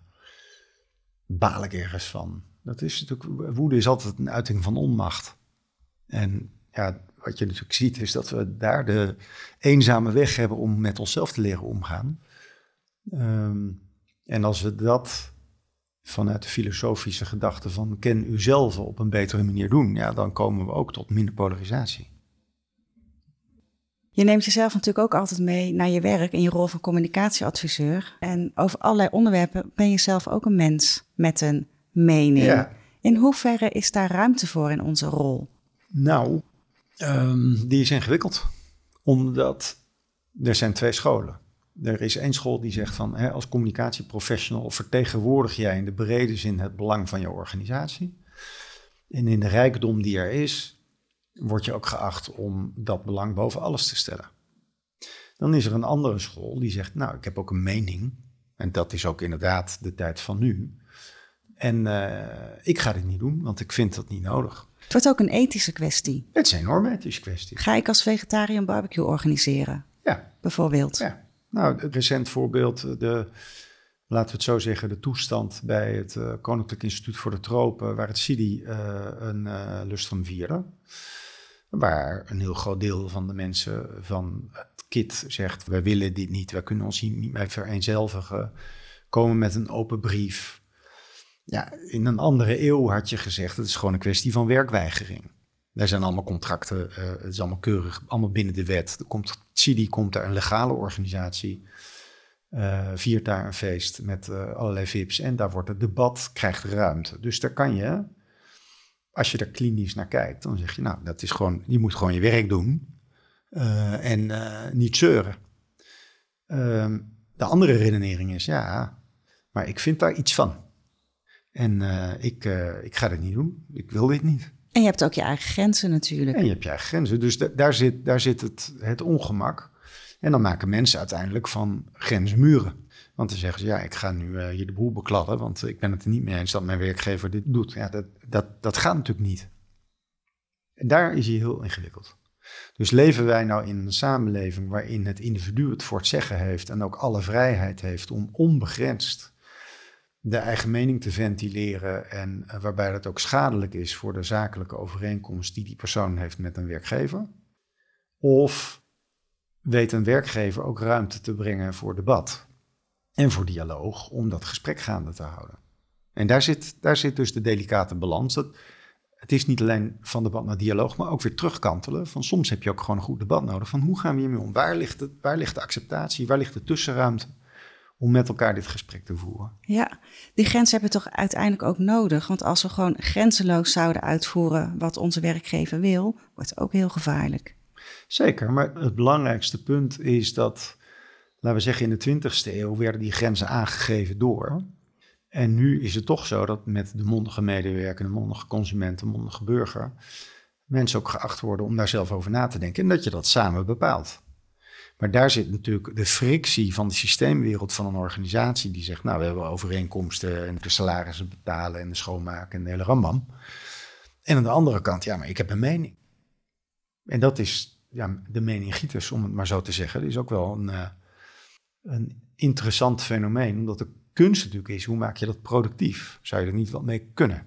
baal ik ergens van? Dat is natuurlijk, woede is altijd een uiting van onmacht. En ja, wat je natuurlijk ziet is dat we daar de eenzame weg hebben om met onszelf te leren omgaan. Um, en als we dat vanuit de filosofische gedachte van ken uzelf op een betere manier doen, ja, dan komen we ook tot minder polarisatie.
Je neemt jezelf natuurlijk ook altijd mee naar je werk in je rol van communicatieadviseur. En over allerlei onderwerpen ben je zelf ook een mens met een mening. Ja. In hoeverre is daar ruimte voor in onze rol?
Nou, um, die is ingewikkeld. Omdat er zijn twee scholen. Er is één school die zegt van, hè, als communicatieprofessional vertegenwoordig jij in de brede zin het belang van je organisatie. En in de rijkdom die er is, word je ook geacht om dat belang boven alles te stellen. Dan is er een andere school die zegt, nou, ik heb ook een mening. En dat is ook inderdaad de tijd van nu. En uh, ik ga dit niet doen, want ik vind dat niet nodig.
Het wordt ook een ethische kwestie.
Het is een enorme ethische kwestie.
Ga ik als vegetariër een barbecue organiseren?
Ja.
Bijvoorbeeld.
Ja. Nou, een recent voorbeeld, de, laten we het zo zeggen, de toestand bij het uh, Koninklijk Instituut voor de Tropen, waar het C I D I uh, een uh, lustrum vierde. Waar een heel groot deel van de mensen van het K I T zegt, wij willen dit niet, wij kunnen ons hier niet mee vereenzelvigen, komen met een open brief. Ja, in een andere eeuw had je gezegd, het is gewoon een kwestie van werkweigering. Daar zijn allemaal contracten, uh, het is allemaal keurig, allemaal binnen de wet. Er komt, C I D I komt daar een legale organisatie, uh, viert daar een feest met uh, allerlei V I P's en daar wordt het debat, krijgt ruimte. Dus daar kan je, als je er klinisch naar kijkt, dan zeg je, nou, dat is gewoon, je moet gewoon je werk doen uh, en uh, niet zeuren. Uh, de andere redenering is, ja, maar ik vind daar iets van. En uh, ik, uh, ik ga dit niet doen, ik wil dit niet.
En je hebt ook je eigen grenzen natuurlijk.
En je hebt je eigen grenzen, dus d- daar zit, daar zit het, het ongemak. En dan maken mensen uiteindelijk van grenzen muren. Want dan zeggen ze, ja, ik ga nu uh, hier de boel bekladden, want ik ben het er niet mee eens dat mijn werkgever dit doet. Ja, dat, dat, dat gaat natuurlijk niet. En daar is hij heel ingewikkeld. Dus leven wij nou in een samenleving waarin het individu het voor het zeggen heeft en ook alle vrijheid heeft om onbegrensd de eigen mening te ventileren en uh, waarbij dat ook schadelijk is voor de zakelijke overeenkomst die die persoon heeft met een werkgever? Of weet een werkgever ook ruimte te brengen voor debat en voor dialoog om dat gesprek gaande te houden? En daar zit, daar zit dus de delicate balans. Dat, het is niet alleen van debat naar dialoog, maar ook weer terugkantelen. Van soms heb je ook gewoon een goed debat nodig. Van hoe gaan we hiermee om? Waar ligt, het, waar ligt de acceptatie? Waar ligt de tussenruimte om met elkaar dit gesprek te voeren?
Ja, die grenzen hebben we toch uiteindelijk ook nodig. Want als we gewoon grenzeloos zouden uitvoeren wat onze werkgever wil, wordt het ook heel gevaarlijk.
Zeker, maar het belangrijkste punt is dat, laten we zeggen in de twintigste eeuw, werden die grenzen aangegeven door. En nu is het toch zo dat met de mondige medewerker, de mondige consument, de mondige burger, mensen ook geacht worden om daar zelf over na te denken en dat je dat samen bepaalt. Maar daar zit natuurlijk de frictie van de systeemwereld van een organisatie die zegt, nou we hebben overeenkomsten en de salarissen betalen en de schoonmaken en de hele rambam. En aan de andere kant, ja, maar ik heb een mening. En dat is ja, de meningitis, om het maar zo te zeggen. Dat is ook wel een, uh, een interessant fenomeen, omdat de kunst natuurlijk is, hoe maak je dat productief? Zou je er niet wat mee kunnen?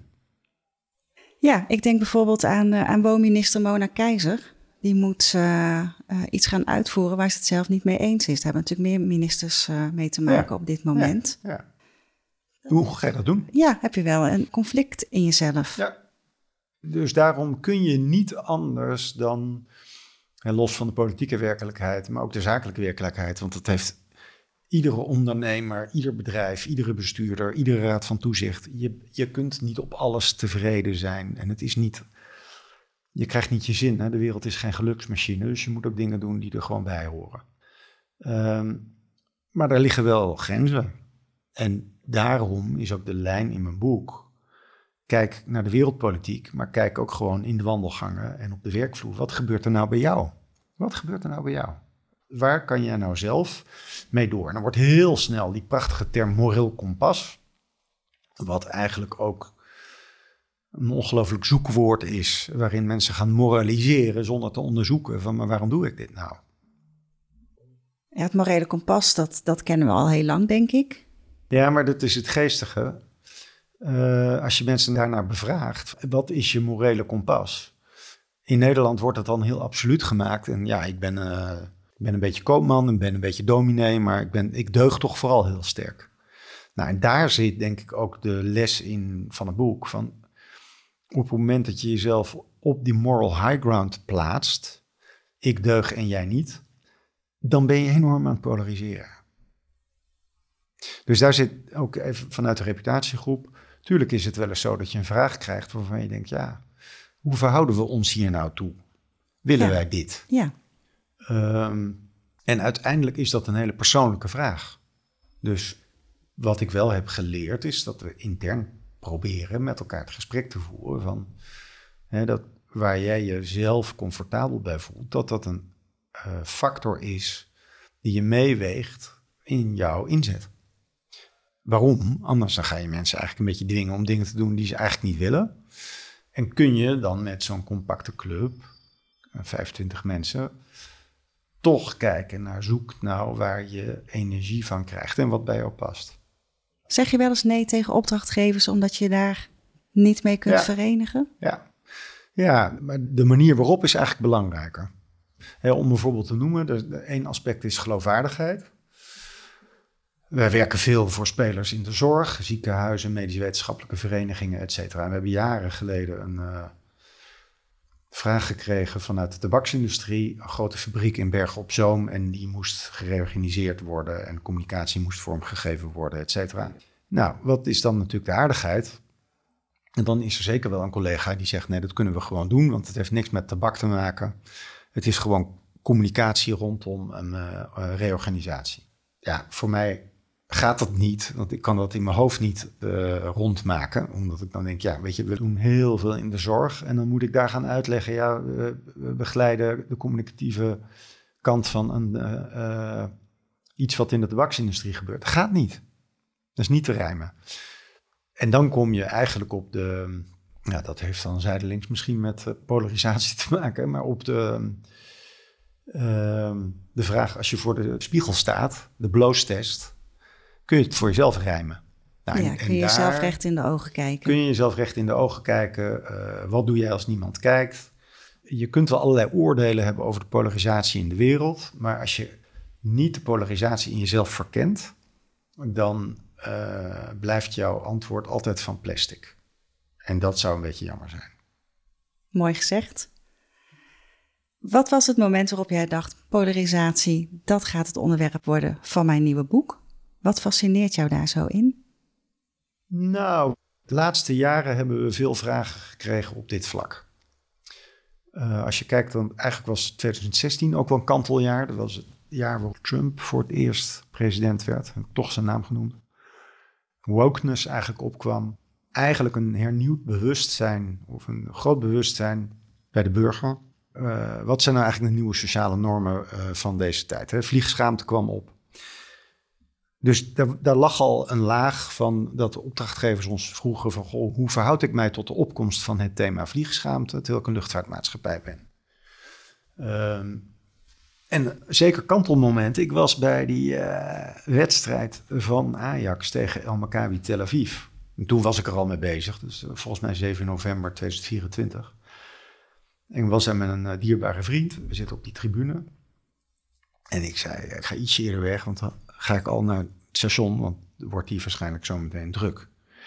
Ja, ik denk bijvoorbeeld aan, uh, aan woonminister Mona Keizer. Die moet uh, uh, iets gaan uitvoeren waar ze het zelf niet mee eens is. Daar hebben natuurlijk meer ministers uh, mee te maken ja. op dit moment.
Ja, ja. Hoe ga je dat doen?
Ja, heb je wel een conflict in jezelf.
Ja. Dus daarom kun je niet anders dan, hè, los van de politieke werkelijkheid, maar ook de zakelijke werkelijkheid. Want dat heeft iedere ondernemer, ieder bedrijf, iedere bestuurder, iedere raad van toezicht. Je, je kunt niet op alles tevreden zijn. En het is niet, je krijgt niet je zin. Hè? De wereld is geen geluksmachine, dus je moet ook dingen doen die er gewoon bij horen. Um, maar daar liggen wel grenzen. En daarom is ook de lijn in mijn boek, kijk naar de wereldpolitiek, maar kijk ook gewoon in de wandelgangen en op de werkvloer. Wat gebeurt er nou bij jou? Wat gebeurt er nou bij jou? Waar kan jij nou zelf mee door? En dan wordt heel snel die prachtige term moreel kompas, wat eigenlijk ook een ongelooflijk zoekwoord is, waarin mensen gaan moraliseren zonder te onderzoeken van, maar waarom doe ik dit nou?
Ja, het morele kompas, dat, dat kennen we al heel lang, denk ik.
Ja, maar dat is het geestige. Uh, als je mensen daarnaar bevraagt, wat is je morele kompas? In Nederland wordt dat dan heel absoluut gemaakt. En ja, ik ben, uh, ik ben een beetje koopman, ik ben een beetje dominee, maar ik, ben, ik deug toch vooral heel sterk. Nou, en daar zit denk ik ook de les in van het boek. Van op het moment dat je jezelf op die moral high ground plaatst, ik deug en jij niet, dan ben je enorm aan het polariseren. Dus daar zit ook even vanuit de reputatiegroep. Tuurlijk is het wel eens zo dat je een vraag krijgt waarvan je denkt, ja, hoe verhouden we ons hier nou toe? Willen ja. wij dit?
Ja.
Um, en uiteindelijk is dat een hele persoonlijke vraag. Dus wat ik wel heb geleerd is dat we intern proberen met elkaar het gesprek te voeren van hè, dat waar jij jezelf comfortabel bij voelt, dat dat een uh, factor is die je meeweegt in jouw inzet. Waarom? Anders dan ga je mensen eigenlijk een beetje dwingen om dingen te doen die ze eigenlijk niet willen. En kun je dan met zo'n compacte club, vijfentwintig mensen, toch kijken naar zoek nou waar je energie van krijgt en wat bij jou past.
Zeg je wel eens nee tegen opdrachtgevers omdat je daar niet mee kunt ja. verenigen?
Ja. ja, maar de manier waarop is eigenlijk belangrijker. He, om een voorbeeld te noemen, de, de één aspect is geloofwaardigheid. Wij werken veel voor spelers in de zorg, ziekenhuizen, medische wetenschappelijke verenigingen, et cetera. En we hebben jaren geleden een uh, vraag gekregen vanuit de tabaksindustrie. Een grote fabriek in Bergen op Zoom en die moest gereorganiseerd worden en communicatie moest vormgegeven worden, et cetera. Nou, wat is dan natuurlijk de aardigheid? En dan is er zeker wel een collega die zegt, nee, dat kunnen we gewoon doen, want het heeft niks met tabak te maken. Het is gewoon communicatie rondom een uh, uh, reorganisatie. Ja, voor mij gaat dat niet, want ik kan dat in mijn hoofd niet uh, rondmaken. Omdat ik dan denk, ja, weet je, we doen heel veel in de zorg. En dan moet ik daar gaan uitleggen, ja, we, we begeleiden de communicatieve kant van een, uh, uh, iets wat in de tabaksindustrie gebeurt. Dat gaat niet. Dat is niet te rijmen. En dan kom je eigenlijk op de Ja, dat heeft dan zijdelings misschien met uh, polarisatie te maken. Maar op de, uh, de vraag, als je voor de spiegel staat, de bloostest, kun je het voor jezelf rijmen. Nou,
ja,
en,
kun je jezelf recht in de ogen kijken.
Kun je jezelf recht in de ogen kijken. Uh, wat doe jij als niemand kijkt? Je kunt wel allerlei oordelen hebben over de polarisatie in de wereld. Maar als je niet de polarisatie in jezelf verkent, dan uh, blijft jouw antwoord altijd van plastic. En dat zou een beetje jammer zijn.
Mooi gezegd. Wat was het moment waarop jij dacht, polarisatie, dat gaat het onderwerp worden van mijn nieuwe boek? Wat fascineert jou daar zo in?
Nou, de laatste jaren hebben we veel vragen gekregen op dit vlak. Uh, als je kijkt, dan eigenlijk was twintig zestien ook wel een kanteljaar. Dat was het jaar waarop Trump voor het eerst president werd. Heb ik toch zijn naam genoemd. Wokeness eigenlijk opkwam. Eigenlijk een hernieuwd bewustzijn of een groot bewustzijn bij de burger. Uh, wat zijn nou eigenlijk de nieuwe sociale normen uh, van deze tijd? Hè? Vliegschaamte kwam op. Dus daar, daar lag al een laag van dat de opdrachtgevers ons vroegen van, goh, hoe verhoud ik mij tot de opkomst van het thema vliegschaamte, terwijl ik een luchtvaartmaatschappij ben. Um, en zeker kantelmomenten. Ik was bij die uh, wedstrijd van Ajax tegen El Maccabi Tel Aviv. En toen was ik er al mee bezig, dus uh, volgens mij zeven november tweeduizend vierentwintig. En ik was daar met een uh, dierbare vriend. We zitten op die tribune. En ik zei, ik ga iets eerder weg, want dan ga ik al naar het station, want wordt hier waarschijnlijk zo meteen druk.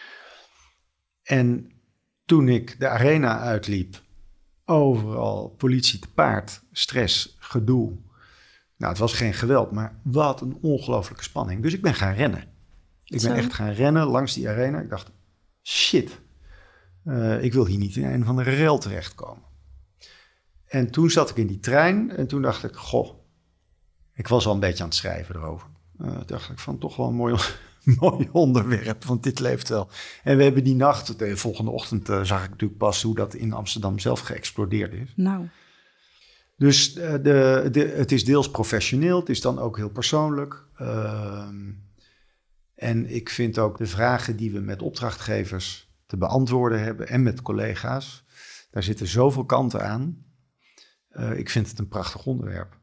En toen ik de arena uitliep, overal politie te paard, stress, gedoe. Nou, het was geen geweld, maar wat een ongelooflijke spanning. Dus ik ben gaan rennen. Ik ben
Zo.
echt gaan rennen langs die arena. Ik dacht, shit, uh, ik wil hier niet in een van de rel terechtkomen. En toen zat ik in die trein en toen dacht ik, goh, ik was al een beetje aan het schrijven erover. Uh, dacht ik van toch wel een mooi, mooi onderwerp, want dit leeft wel. En we hebben die nacht, de volgende ochtend uh, zag ik natuurlijk pas hoe dat in Amsterdam zelf geëxplodeerd is.
Nou.
Dus uh, de, de, het is deels professioneel, het is dan ook heel persoonlijk. Uh, en ik vind ook de vragen die we met opdrachtgevers te beantwoorden hebben en met collega's, daar zitten zoveel kanten aan. Uh, ik vind het een prachtig onderwerp.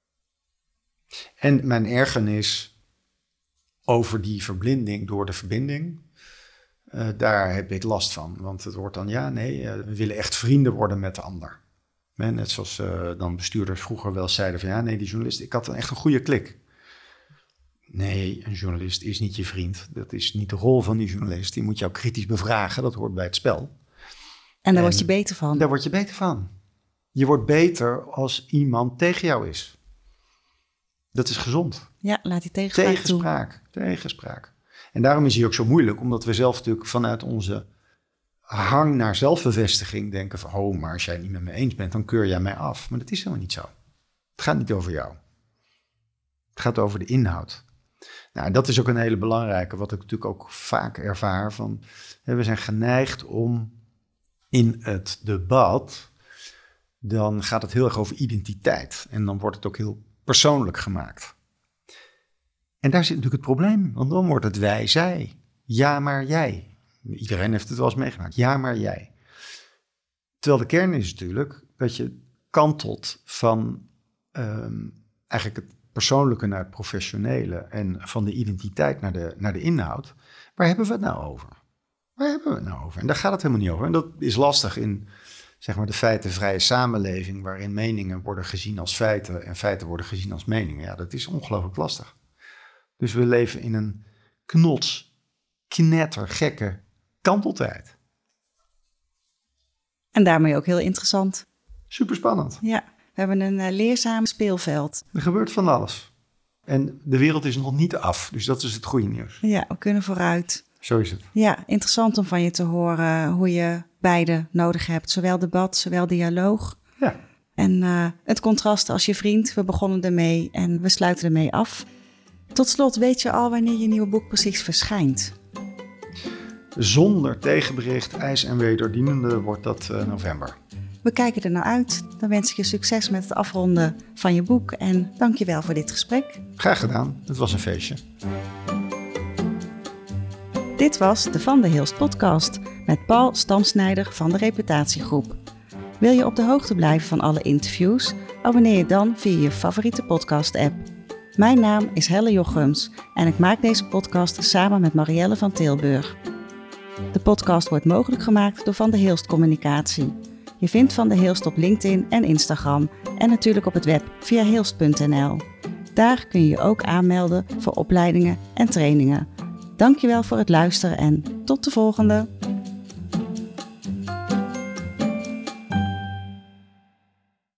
En mijn ergernis over die verblinding door de verbinding, uh, daar heb ik last van. Want het wordt dan, ja, nee, uh, we willen echt vrienden worden met de ander. En net zoals uh, dan bestuurders vroeger wel zeiden van, ja, nee, die journalist, ik had een echt een goede klik. Nee, een journalist is niet je vriend. Dat is niet de rol van die journalist. Die moet jou kritisch bevragen, dat hoort bij het spel.
En daar
en
word je beter van.
Daar word je beter van. Je wordt beter als iemand tegen jou is. Dat is gezond.
Ja, laat die tegenspraak,
tegenspraak toe. Tegenspraak. En daarom is hij ook zo moeilijk, omdat we zelf natuurlijk vanuit onze hang naar zelfbevestiging denken van, oh, maar als jij het niet met me eens bent, dan keur jij mij af. Maar dat is helemaal niet zo. Het gaat niet over jou. Het gaat over de inhoud. Nou, dat is ook een hele belangrijke, wat ik natuurlijk ook vaak ervaar van, hè, we zijn geneigd om in het debat, dan gaat het heel erg over identiteit. En dan wordt het ook heel persoonlijk gemaakt. En daar zit natuurlijk het probleem, want dan wordt het wij, zij. Ja, maar jij. Iedereen heeft het wel eens meegemaakt. Ja, maar jij. Terwijl de kern is natuurlijk dat je kantelt van um, eigenlijk het persoonlijke naar het professionele en van de identiteit naar de, naar de inhoud. Waar hebben we het nou over? Waar hebben we het nou over? En daar gaat het helemaal niet over. En dat is lastig in, zeg maar, de feitenvrije samenleving, waarin meningen worden gezien als feiten en feiten worden gezien als meningen. Ja, dat is ongelooflijk lastig. Dus we leven in een knots, knettergekke kanteltijd.
En daarmee ook heel interessant.
Superspannend.
Ja, we hebben een uh, leerzaam speelveld.
Er gebeurt van alles. En de wereld is nog niet af, dus dat is het goede nieuws.
Ja, we kunnen vooruit.
Zo is het.
Ja, interessant om van je te horen hoe je beide nodig hebt. Zowel debat, zowel dialoog.
Ja.
En uh, het contrast als je vriend. We begonnen ermee en we sluiten ermee af. Tot slot, weet je al wanneer je nieuwe boek precies verschijnt?
Zonder tegenbericht, ijs en wederdienende wordt dat uh, november.
We kijken er naar uit. Dan wens ik je succes met het afronden van je boek. En dank je wel voor dit gesprek.
Graag gedaan. Het was een feestje.
Dit was de Van der Hilst podcast. met Paul Stamsnijder van de Reputatiegroep. Wil je op de hoogte blijven van alle interviews? Abonneer je dan via je favoriete podcast-app. Mijn naam is Helle Jochems en ik maak deze podcast samen met Marielle van Tilburg. De podcast wordt mogelijk gemaakt door Van de Hilst Communicatie. Je vindt Van de Hilst op LinkedIn en Instagram en natuurlijk op het web via hilst punt n l. Daar kun je je ook aanmelden voor opleidingen en trainingen. Dankjewel voor het luisteren en tot de volgende!